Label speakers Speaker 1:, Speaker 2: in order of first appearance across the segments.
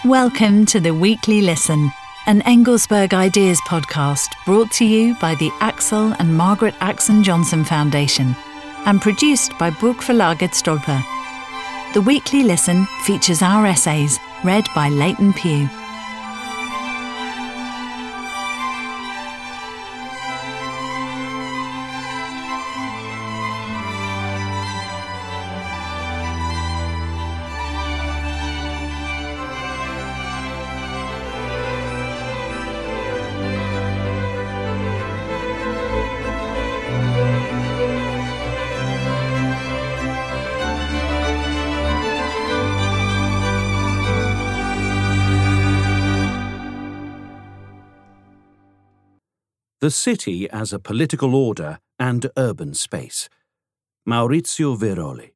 Speaker 1: Welcome to the Weekly Listen, an Engelsberg Ideas podcast brought to you by the Axel and Margaret Axon Johnson Foundation and produced by Burgverlaget Stolper. The Weekly Listen features our essays read by Leighton Pugh.
Speaker 2: The City as a Political Order and Urban Space. Maurizio Viroli.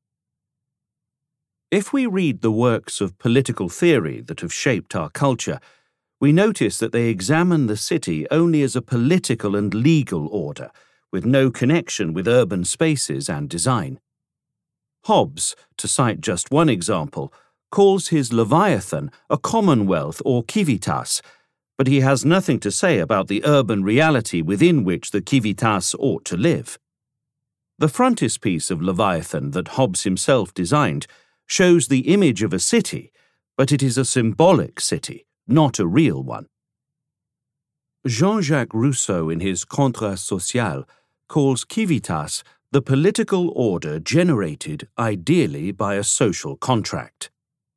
Speaker 2: If we read the works of political theory that have shaped our culture, we notice that they examine the city only as a political and legal order, with no connection with urban spaces and design. Hobbes, to cite just one example, calls his Leviathan a commonwealth or civitas, but he has nothing to say about the urban reality within which the civitas ought to live. The frontispiece of Leviathan that Hobbes himself designed shows the image of a city, but it is a symbolic city, not a real one. Jean-Jacques Rousseau in his Contrat social calls civitas the political order generated ideally by a social contract.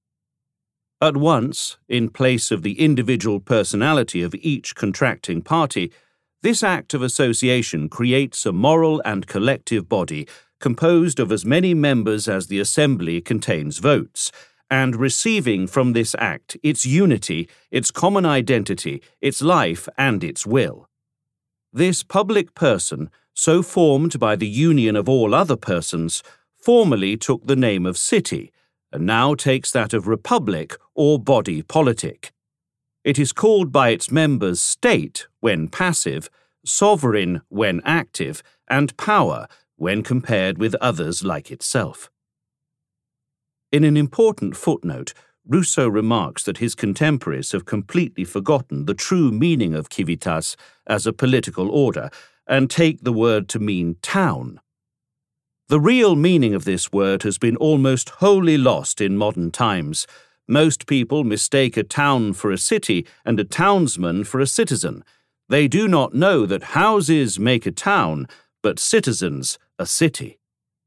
Speaker 2: At once, in place of the individual personality of each contracting party, this act of association creates a moral and collective body composed of as many members as the assembly contains votes, and receiving from this act its unity, its common identity, its life, and its will. This public person, so formed by the union of all other persons, formerly took the name of city, and now takes that of republic or body politic. It is called by its members state when passive, sovereign when active, and power when compared with others like itself. In an important footnote, Rousseau remarks that his contemporaries have completely forgotten the true meaning of civitas as a political order and take the word to mean town. The real meaning of this word has been almost wholly lost in modern times. Most people mistake a town for a city and a townsman for a citizen. They do not know that houses make a town, but citizens a city.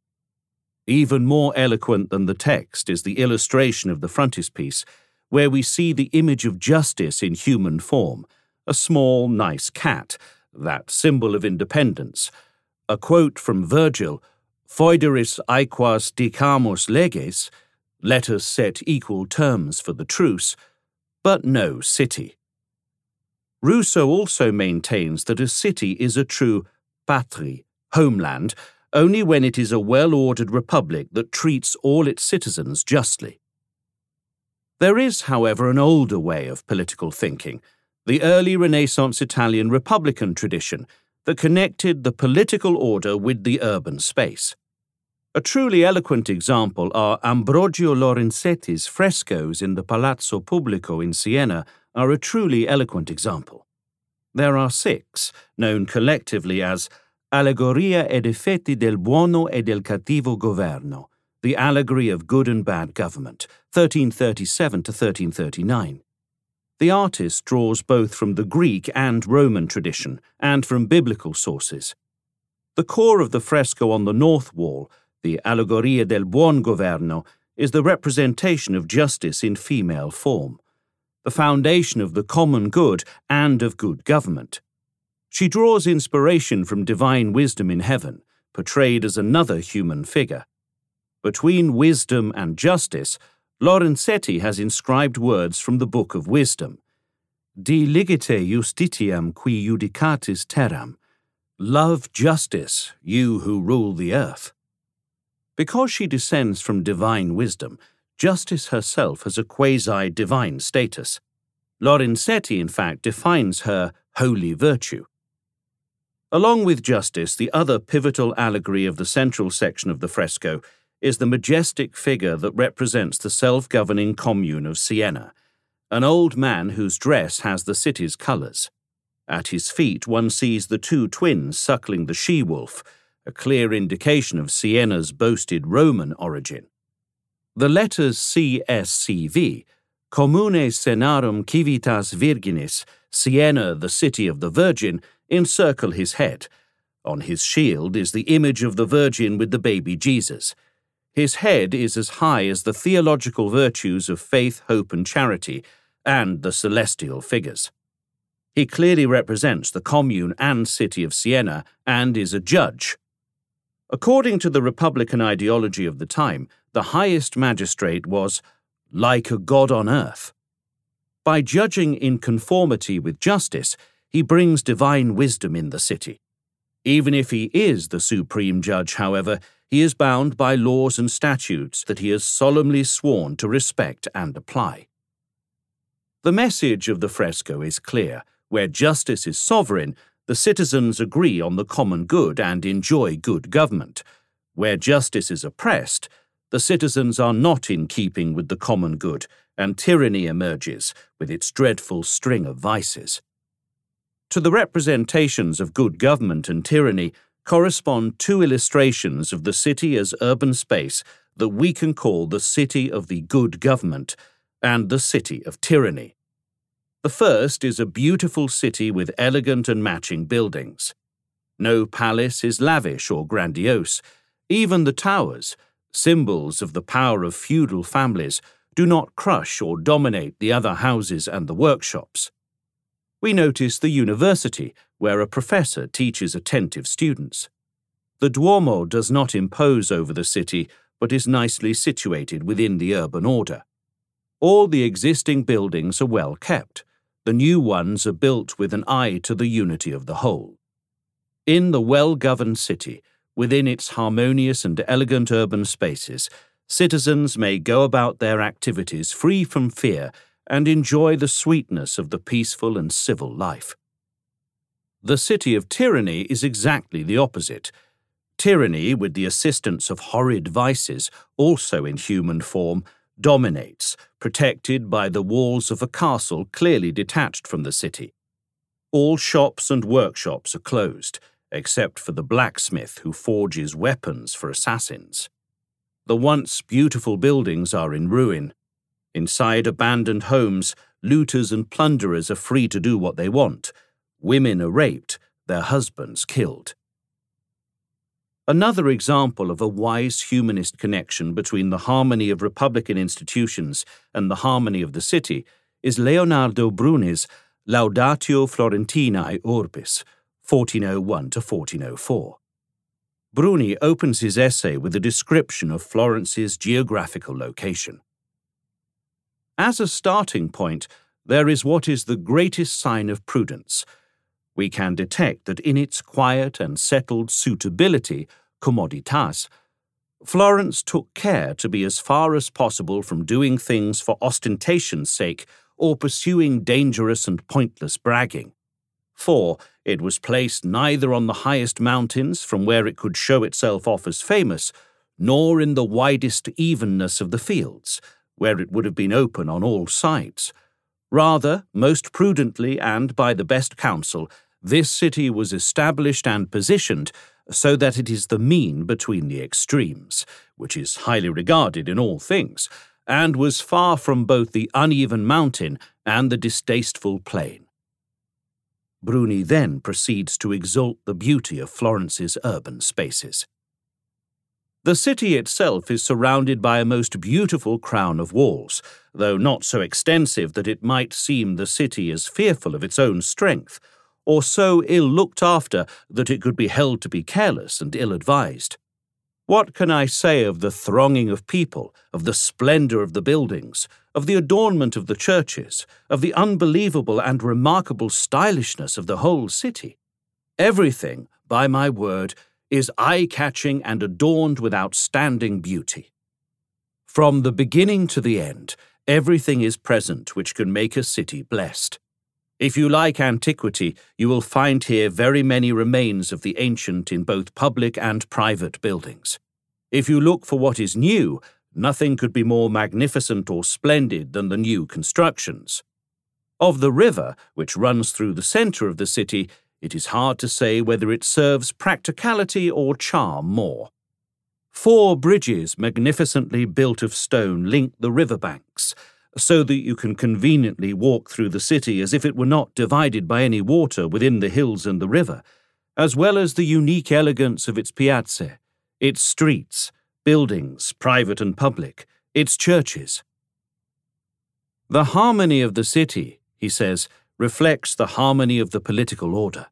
Speaker 2: Even more eloquent than the text is the illustration of the frontispiece, where we see the image of justice in human form, a small, nice cat, that symbol of independence. A quote from Virgil, Foederis aequas dicamus leges, let us set equal terms for the truce, but no city. Rousseau also maintains that a city is a true patrie, homeland, only when it is a well-ordered republic that treats all its citizens justly. There is, however, an older way of political thinking, the early Renaissance Italian Republican tradition, that connected the political order with the urban space. A truly eloquent example are Ambrogio Lorenzetti's frescoes in the Palazzo Pubblico in Siena are a truly eloquent example. There are 6, known collectively as Allegoria ed effetti del buono e del cattivo governo, the allegory of good and bad government, 1337 to 1339. The artist draws both from the Greek and Roman tradition and from biblical sources. The core of the fresco on the north wall, the Allegoria del buon governo, is the representation of justice in female form, the foundation of the common good and of good government. She draws inspiration from divine wisdom in heaven, portrayed as another human figure. Between wisdom and justice, Lorenzetti has inscribed words from the Book of Wisdom. Di ligite justitiam qui judicatis terram. Love justice, you who rule the earth. Because she descends from divine wisdom, justice herself has a quasi-divine status. Lorenzetti, in fact, defines her holy virtue. Along with justice, the other pivotal allegory of the central section of the fresco is the majestic figure that represents the self-governing commune of Siena, an old man whose dress has the city's colours. At his feet one sees the two twins suckling the she-wolf, a clear indication of Siena's boasted Roman origin. The letters CSCV, Commune Senarum Civitas Virginis, Siena, the City of the Virgin, encircle his head. On his shield is the image of the Virgin with the baby Jesus. His head is as high as the theological virtues of faith, hope, and charity, and the celestial figures. He clearly represents the commune and city of Siena and is a judge. According to the Republican ideology of the time, the highest magistrate was like a god on earth. By judging in conformity with justice, he brings divine wisdom in the city. Even if he is the supreme judge, however, he is bound by laws and statutes that he has solemnly sworn to respect and apply. The message of the fresco is clear. Where justice is sovereign, the citizens agree on the common good and enjoy good government. Where justice is oppressed, the citizens are not in keeping with the common good, and tyranny emerges with its dreadful string of vices. To the representations of good government and tyranny correspond two illustrations of the city as urban space that we can call the city of the good government and the city of tyranny. The first is a beautiful city with elegant and matching buildings. No palace is lavish or grandiose. Even the towers, symbols of the power of feudal families, do not crush or dominate the other houses and the workshops. We notice the university, where a professor teaches attentive students. The Duomo does not impose over the city, but is nicely situated within the urban order. All the existing buildings are well kept. The new ones are built with an eye to the unity of the whole. In the well-governed city, within its harmonious and elegant urban spaces, citizens may go about their activities free from fear and enjoy the sweetness of the peaceful and civil life. The city of tyranny is exactly the opposite. Tyranny, with the assistance of horrid vices, also in human form, dominates, protected by the walls of a castle clearly detached from the city. All shops and workshops are closed, except for the blacksmith who forges weapons for assassins. The once beautiful buildings are in ruin. Inside abandoned homes, looters and plunderers are free to do what they want. Women are raped, their husbands killed. Another example of a wise humanist connection between the harmony of republican institutions and the harmony of the city is Leonardo Bruni's Laudatio Florentinae Urbis, 1401 to 1404. Bruni opens his essay with a description of Florence's geographical location. As a starting point, there is what is the greatest sign of prudence. We can detect that in its quiet and settled suitability, commoditas, Florence took care to be as far as possible from doing things for ostentation's sake or pursuing dangerous and pointless bragging. For it was placed neither on the highest mountains from where it could show itself off as famous, nor in the widest evenness of the fields, where it would have been open on all sides. Rather, most prudently and by the best counsel, this city was established and positioned so that it is the mean between the extremes, which is highly regarded in all things, and was far from both the uneven mountain and the distasteful plain. Bruni then proceeds to exalt the beauty of Florence's urban spaces. The city itself is surrounded by a most beautiful crown of walls, though not so extensive that it might seem the city is fearful of its own strength, or so ill looked after that it could be held to be careless and ill-advised. What can I say of the thronging of people, of the splendor of the buildings, of the adornment of the churches, of the unbelievable and remarkable stylishness of the whole city? Everything, by my word, is eye-catching and adorned with outstanding beauty. From the beginning to the end, everything is present which can make a city blessed. If you like antiquity, you will find here very many remains of the ancient in both public and private buildings. If you look for what is new, Nothing could be more magnificent or splendid than the new constructions. Of the river, which runs through the centre of the city, it is hard to say whether it serves practicality or charm more. 4 bridges magnificently built of stone link the river banks, so that you can conveniently walk through the city as if it were not divided by any water within the hills and the river, as well as the unique elegance of its piazze, its streets, buildings, private and public, its churches. The harmony of the city, he says, reflects the harmony of the political order.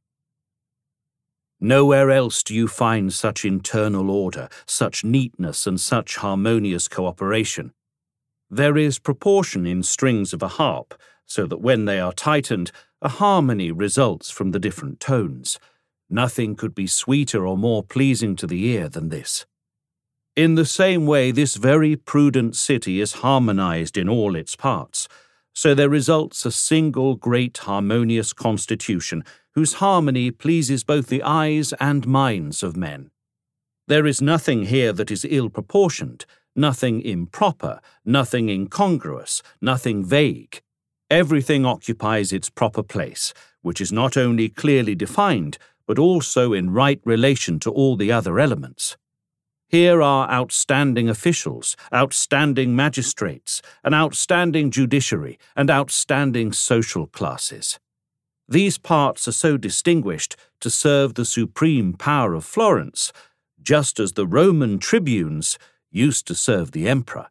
Speaker 2: Nowhere else do you find such internal order, such neatness and such harmonious cooperation. There is proportion in strings of a harp, so that when they are tightened, a harmony results from the different tones. Nothing could be sweeter or more pleasing to the ear than this. In the same way, this very prudent city is harmonized in all its parts, so there results a single great harmonious constitution whose harmony pleases both the eyes and minds of men. There is nothing here that is ill-proportioned, nothing improper, nothing incongruous, nothing vague. Everything occupies its proper place, which is not only clearly defined, but also in right relation to all the other elements. Here are outstanding officials, outstanding magistrates, an outstanding judiciary, and outstanding social classes. These parts are so distinguished to serve the supreme power of Florence, just as the Roman tribunes used to serve the emperor.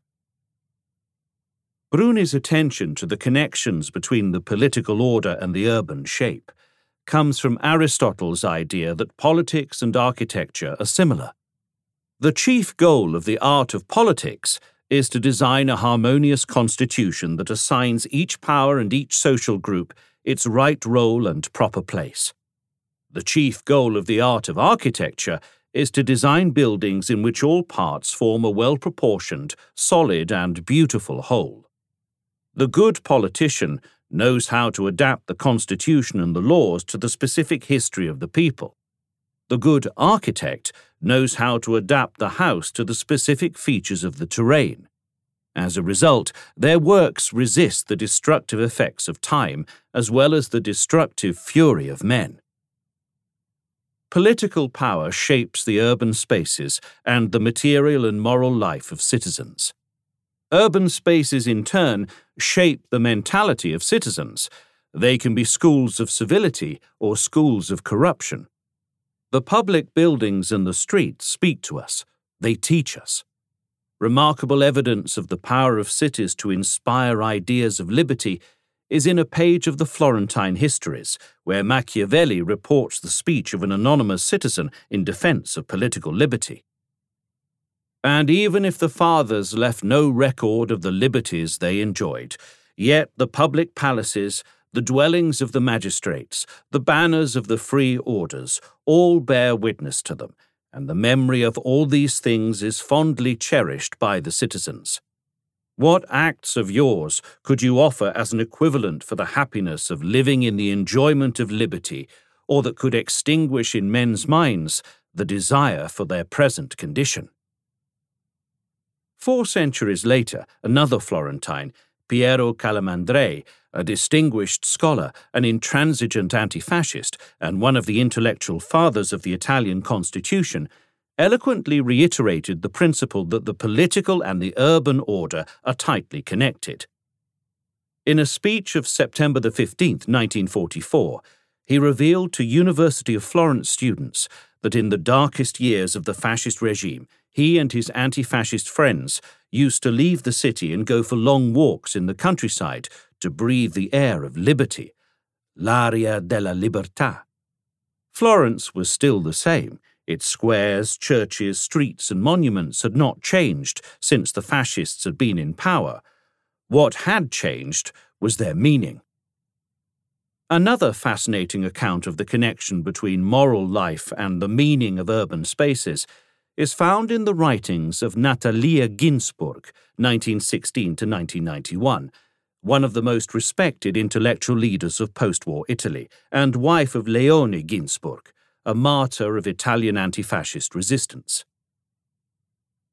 Speaker 2: Bruni's attention to the connections between the political order and the urban shape comes from Aristotle's idea that politics and architecture are similar. The chief goal of the art of politics is to design a harmonious constitution that assigns each power and each social group its right role and proper place. The chief goal of the art of architecture is to design buildings in which all parts form a well-proportioned, solid and beautiful whole. The good politician knows how to adapt the constitution and the laws to the specific history of the people. The good architect knows how to adapt the house to the specific features of the terrain. As a result, their works resist the destructive effects of time as well as the destructive fury of men. Political power shapes the urban spaces and the material and moral life of citizens. Urban spaces, in turn, shape the mentality of citizens. They can be schools of civility or schools of corruption. The public buildings and the streets speak to us. They teach us. Remarkable evidence of the power of cities to inspire ideas of liberty is in a page of the Florentine Histories, where Machiavelli reports the speech of an anonymous citizen in defense of political liberty. And even if the fathers left no record of the liberties they enjoyed, yet the public palaces, the dwellings of the magistrates, the banners of the free orders, all bear witness to them, and the memory of all these things is fondly cherished by the citizens. What acts of yours could you offer as an equivalent for the happiness of living in the enjoyment of liberty, or that could extinguish in men's minds the desire for their present condition? 4 centuries later, another Florentine, Piero Calamandrei, a distinguished scholar, an intransigent anti-fascist, and one of the intellectual fathers of the Italian Constitution, eloquently reiterated the principle that the political and the urban order are tightly connected. In a speech of September 15, 1944, he revealed to University of Florence students that in the darkest years of the fascist regime, he and his anti-fascist friends used to leave the city and go for long walks in the countryside to breathe the air of liberty, l'aria della libertà. Florence was still the same. Its squares, churches, streets and monuments had not changed since the fascists had been in power. What had changed was their meaning. Another fascinating account of the connection between moral life and the meaning of urban spaces is found in the writings of Natalia Ginzburg, 1916 to 1991, one of the most respected intellectual leaders of post-war Italy and wife of Leone Ginzburg, a martyr of Italian anti-fascist resistance.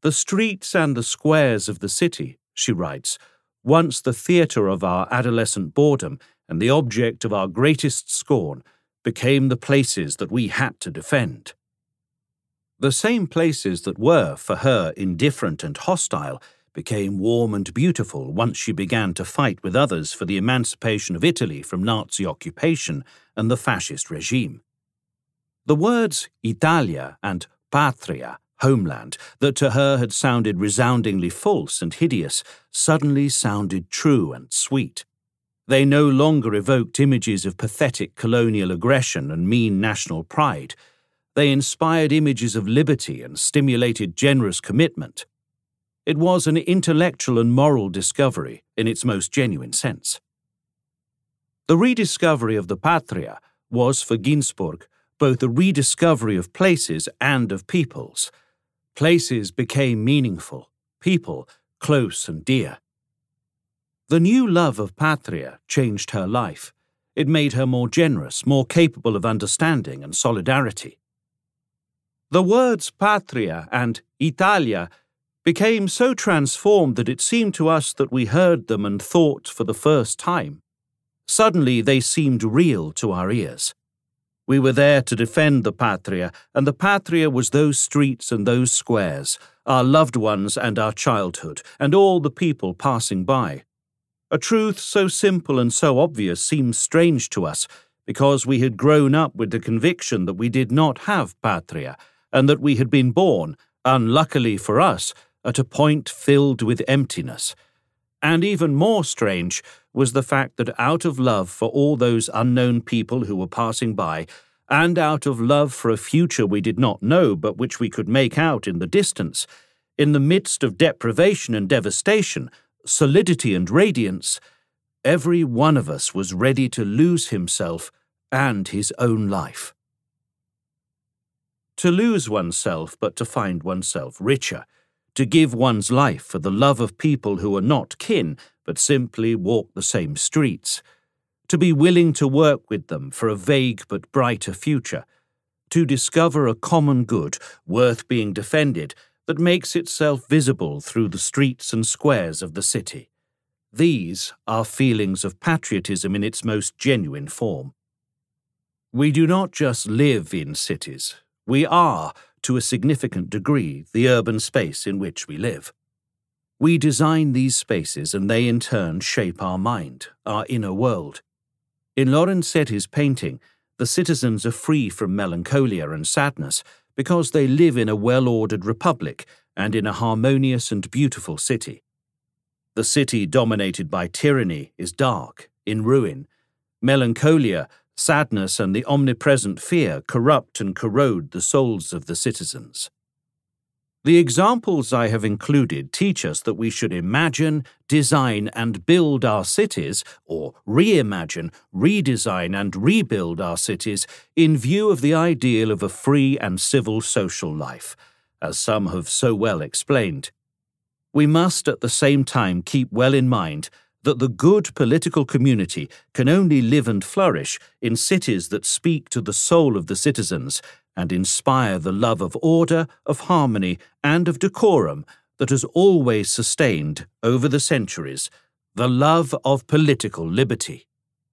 Speaker 2: The streets and the squares of the city, she writes, once the theatre of our adolescent boredom and the object of our greatest scorn, became the places that we had to defend. The same places that were, for her, indifferent and hostile, became warm and beautiful once she began to fight with others for the emancipation of Italy from Nazi occupation and the fascist regime. The words Italia and Patria, homeland, that to her had sounded resoundingly false and hideous, suddenly sounded true and sweet. They no longer evoked images of pathetic colonial aggression and mean national pride. They inspired images of liberty and stimulated generous commitment. It was an intellectual and moral discovery in its most genuine sense. The rediscovery of the Patria was, for Ginsburg, both a rediscovery of places and of peoples. Places became meaningful, people close and dear. The new love of Patria changed her life. It made her more generous, more capable of understanding and solidarity. The words Patria and Italia became so transformed that it seemed to us that we heard them and thought for the first time. Suddenly they seemed real to our ears. We were there to defend the Patria, and the Patria was those streets and those squares, our loved ones and our childhood, and all the people passing by. A truth so simple and so obvious seemed strange to us, because we had grown up with the conviction that we did not have Patria, and that we had been born, unluckily for us, at a point filled with emptiness. And even more strange was the fact that out of love for all those unknown people who were passing by, and out of love for a future we did not know but which we could make out in the distance, in the midst of deprivation and devastation, solidity and radiance, every one of us was ready to lose himself and his own life. To lose oneself but to find oneself richer, to give one's life for the love of people who are not kin but simply walk the same streets, to be willing to work with them for a vague but brighter future, to discover a common good worth being defended that makes itself visible through the streets and squares of the city. These are feelings of patriotism in its most genuine form. We do not just live in cities. We are, to a significant degree, the urban space in which we live. We design these spaces and they in turn shape our mind, our inner world. In Lorenzetti's painting, the citizens are free from melancholia and sadness because they live in a well-ordered republic and in a harmonious and beautiful city. The city dominated by tyranny is dark, in ruin. Melancholia, sadness and the omnipresent fear corrupt and corrode the souls of the citizens. The examples I have included teach us that we should imagine, design and build our cities, or reimagine, redesign and rebuild our cities in view of the ideal of a free and civil social life, as some have so well explained. We must at the same time keep well in mind that the good political community can only live and flourish in cities that speak to the soul of the citizens and inspire the love of order, of harmony, and of decorum that has always sustained, over the centuries, the love of political liberty.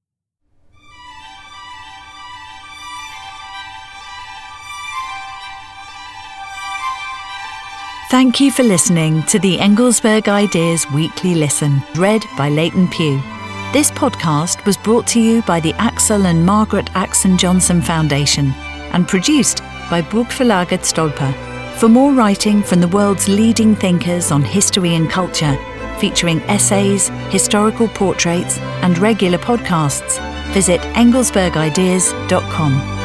Speaker 1: Thank you for listening to the Engelsberg Ideas Weekly Listen, read by Leighton Pugh. This podcast was brought to you by the Axel and Margaret Axon Johnson Foundation and produced by Burgverlaget Stolper. For more writing from the world's leading thinkers on history and culture, featuring essays, historical portraits, and regular podcasts, visit engelsbergideas.com.